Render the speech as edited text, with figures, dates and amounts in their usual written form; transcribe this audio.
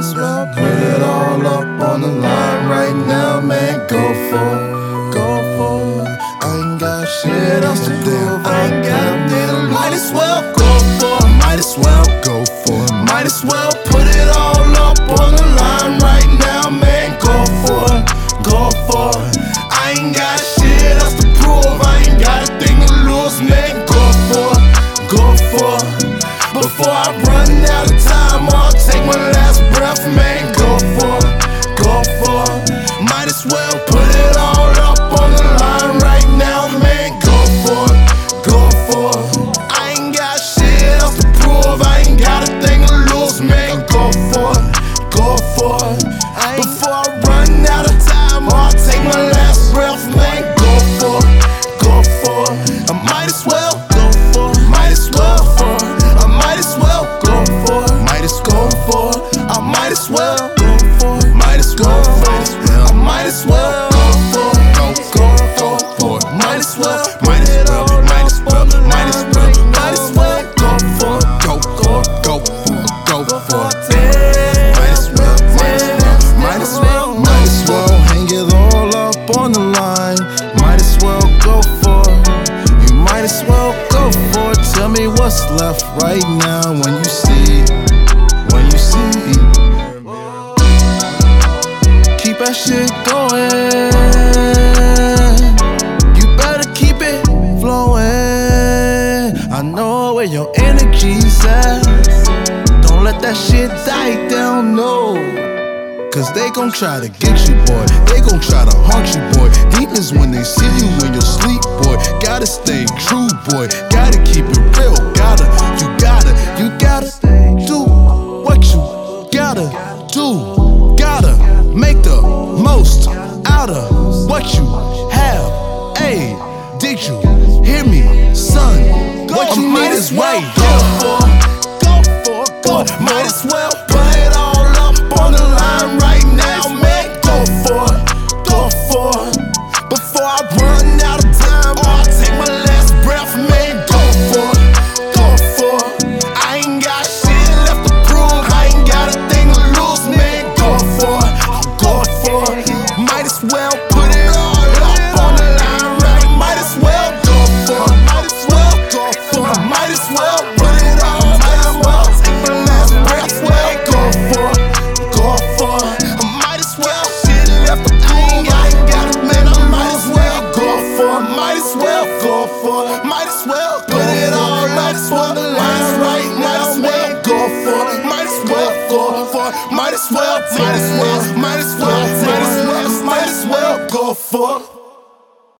as well put it all up on the line right now, man. Go for it, go for it. I ain't got shit else to do. I ain't got nothing. Might as well go for it. Might as well go for it. Might as well put it all up on the line right now, man. Go for it, go for it. I ain't got shit else to prove. I ain't got a thing to lose, man. Go for it, go for it. Before I run out of time, I'll take my last breath, man. Go for it, go for it. Might as well put it all up on the line right now, man. Go for it, go for it. I ain't got shit else to prove. I ain't got a thing to lose, man. Go for it, go for it. Before I run out of time, I'll take my last breath, man. Go for it, go for it. I might as well go for it, might as well for it. I might as well go for it, might as go for it. I might as well go for it, might as go for it. I might as well go for it, go for it. Might as well, might as well, might as well, might as well, might as well go for it, go for it, go for it, go for it. Might as well, might as well, might as well, might as well hang it all up on the line. Might as well go for it. You might as well go for it. Tell me what's left right now when you see, when you see. Keep that shit going. You better keep it flowing. I know where your energy's at. Don't let that shit die down, no. Cause they gon' try to get you, boy. They gon' try to haunt you, boy. Demons when they see you in your sleep, boy. Gotta stay true, boy. Gotta keep it real. You gotta do what you gotta do. Gotta make the most out of what you have. Ayy, did you hear me, son? What you need is right here. Go for it. Might as well put it all up on the line right now, man. Go for it, go for it. Before I run out of time, I'll take my last breath, man. Go for it, go for it. I ain't got shit left to prove. I ain't got a thing to lose, man. Go for it, go for it. Might as well put it all up on the line, right? Might as well go for it. Might as well go for it. Might as well put it all. Might as well take my last breath, well go for it, go for it. I might as well shit left to prove. I ain't got it, man. I might as well go for it. Might as well go for it. Might as well put it all. Might as well the lines right now, man. Go for it. Might as well go for it. Might as well, might as well, might as well, might as well, might as well go for it.